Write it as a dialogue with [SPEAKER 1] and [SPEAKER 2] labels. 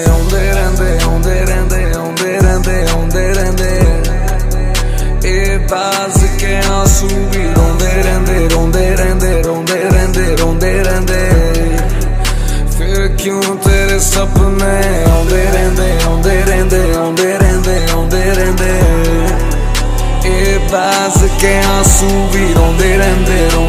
[SPEAKER 1] ਆਉਂਦੇ ਰਹਿੰਦੇ ਆਉਂਦੇ ਰਹਿੰਦੇ ਆਉਂਦੇ ਰਹਿੰਦੇ ਆਉਂਦੇ ਰਹਿੰਦੇ ਇਹ ਬਾਜ਼ ਕੇ ਆਂਸੂ ਵੀ ਰੋਂਦੇ ਰਹਿੰਦੇ ਰੋਂਦੇ ਰਹਿੰਦੇ ਰੋਂਦੇ ਰਹਿੰਦੇ ਰੋਂਦੇ ਰਹਿੰਦੇ ਫਿਰ ਕਿਉਂ ਤੇਰੇ ਸੁਪਨੇ ਆਉਂਦੇ ਰਹਿੰਦੇ ਆਉਂਦੇ ਰਹਿੰਦੇ ਆਉਂਦੇ ਰਹਿੰਦੇ ਆਉਂਦੇ ਰਹਿੰਦੇ ਇਹ ਬਾਜ਼ ਕੇ ਆਂਸੂ ਵੀ ਰੋਂਦੇ ਰਹਿੰਦੇ